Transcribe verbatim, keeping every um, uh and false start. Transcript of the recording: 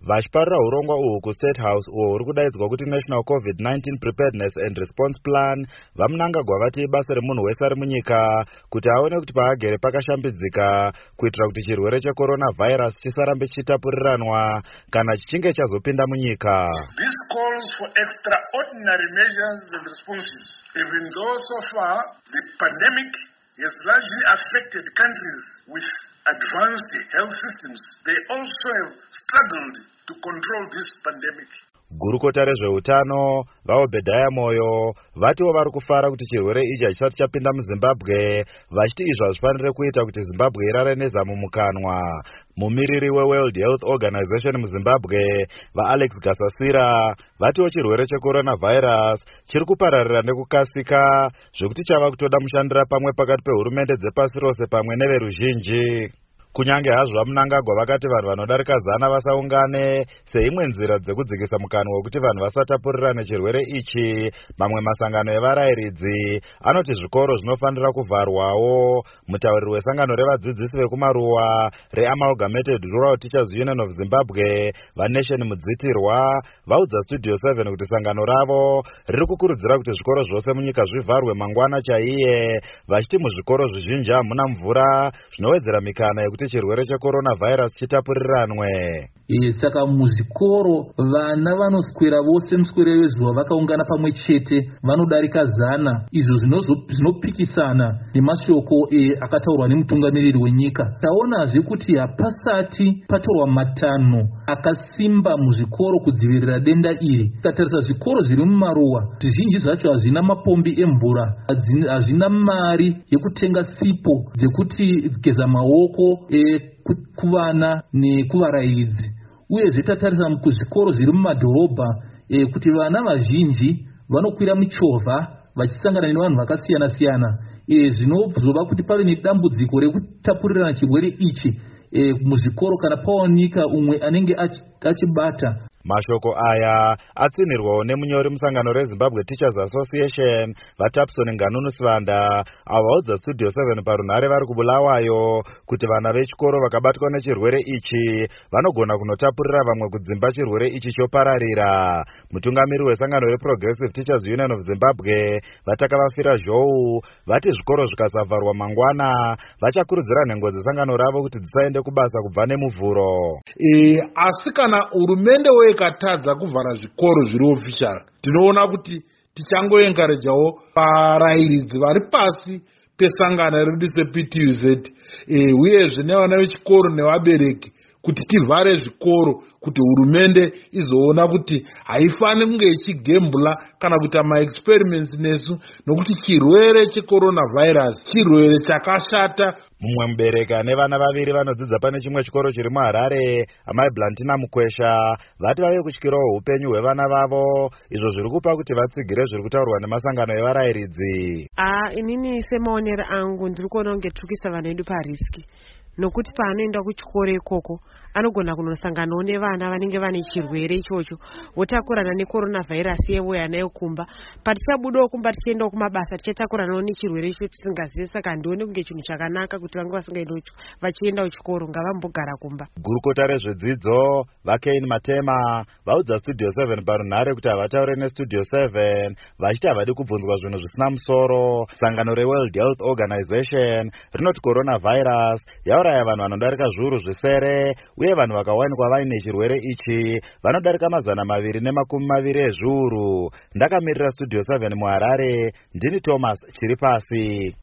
Vachiparira urongwa uhu kuState House uho uri kudaidzwa kuti National COVID nineteen Preparedness and Response Plan, vamunangagwa vati basa remunhu wese ari munyika kuti aone kuti paagere pakashambidzika kuitira kuti chirwere cheCoronavirus chisarambe chichitapuriranwa kana chichinge chazopinda munyika. This calls for extraordinary measures and responses. Even though so far the pandemic has largely affected countries with advanced health systems, they also have struggled to control this pandemic. Gurukota rezveutano vaObedhaya Moyo vatiwo vari kufara kuti chirwere ichi hachisati chapinda muZimbabwe, vachiti izvi hazvifanire kuita kuti Zimbabwe irare nezamu mukanwa. Mumiriri weWorld Health Organization muZimbabwe vaAlex Gasasira vatiwo chirwere cheCoronavirus chiri kupararira nekukasika zvekuti chava kutoda mushandira pamwe pakati pehurumende dzepasi rose pamwe neveruzhinji. Kunyange hazvo vamunangagwa vakati vanhu vanodarika zana vasaungane seimwe nzira dzekudzikisa mukanwa wekuti vanhu vasatapurirane chirwere ichi, mamwe masangano evarayiridzi anoti zvikoro zvinofanira kuvharwawo. Mutauriri wesangano revadzidzisi vekumaruwa reAmalgamated Rural Teachers Union of Zimbabwe vaNation Mudzitirwa vaudza Studio seven kuti sangano ravo riri kukurudzira kuti zvikoro zvose munyika zvivharwe mangwana chaiye, vachiti muzvikoro zvizhinji hamuna mvura zvinowedzera mikana yekuti chirwere cheCoronavirus chitapuriranwe. E, saka muzvikoro vana vanoswera vose muswere wezuva vakaungana pamwe chete vanodarika zana, izvo zvinopikisana nemashoko e, akataurwa nemutungamiriri wenyika. Taonazve kuti hapasati patorwa matanho akasimba muzvikoro kudzivirira denda iri. Tikatarisa zvikoro zviri mumaruwa zvizhinji zvacho hazvina mapombi emvura, hazvina mari yekutenga sipo dzekuti geza maoko e, kuvana nekuvarayiridzi. Uye zvitatarisa kuzvikoro zviri mumadhorobha e, kuti vana vazhinji vanokwira michovha vachisangana nevanhu vakasiyana siyana, e, zvinozova kuti pave nedambudziko rekutapurirana chirwere ichi e, muzvikoro kana pawanika umwe anenge achibata. Mashoko aya atsinirwawo nemunyori musangano reZimbabwe Teachers Association vaTapson Nganunu Sivanda avo vaudza Studio seven parunhare vari kuBulawayo kuti vana vechikoro vakabatwa nechirwere ichi vanogona kunotapurira vamwe kudzimba chirwere ichi chopararira. Mutungamiri wesangano reProgressive Teachers Union of Zimbabwe vaTakavafira Zhou vati zvikoro zvikasavharwa mangwana vachakurudzira nhengo dzesangano ravo kuti dzisaende kubasa kubva nemuvhuro. E, asi kana hurumende we ikatadza kuvhara zvikoro zviri official, tinoona kuti tichangoenkarejawo varayiridzi vari pasi pesangano redu seP T U Z e, uyezve nevana vechikoro nevabereki kuti tivhare zvikoro kuti hurumende izoona kuti haifani kunge ichigembula kana kuita maexperiments nesu, nokuti chirwere cheCoronavirus chirwere chakashata. Mumwe mubereki ane vana vaviri vanodzidza pane chimwe chikoro chiri muHarare, amai Blantina Mukwesha vati vave kutyirawo upenyu hwevana vavo, izvo zviri kupa kuti vatsigire zviri kutaurwa nemasangano evarayiridzi. Ah, inini semaonero angu ndiri kuona kunge tiri kuisa vana vedu pariski, nokuti paanoenda kuchikoro ikoko anogona kunosanganawo nevana vanenge vane chirwere ichocho votakurana neCoronavirus yevoya nayo kumba. Patichabudawo kumba tichiendawo kumabasa tichatakuranawo nechirwere icho tisingazivi. Saka ndione kunge chinhu chakanaka kuti vange vasingaendawo vachiendawo chikoro ngavambogara kumba. Gurukota rezvedzidzo vaKain Matema vaudza Studio seven parunhare kuti havataure neStudio seven vachiti havadi kubvunzwa zvinhu zvisina musoro. Sangano reWorld Health Organization rinoti Coronavirus yauraya vanhu vanodarika zviuru zvisere, uye vanhu vakawanikwa vaine chirwere ichi vanodarika mazana maviri nemakumi maviri ezviuru. Ndakamirira Studio seven muHarare, ndini Thomas Chiripasi.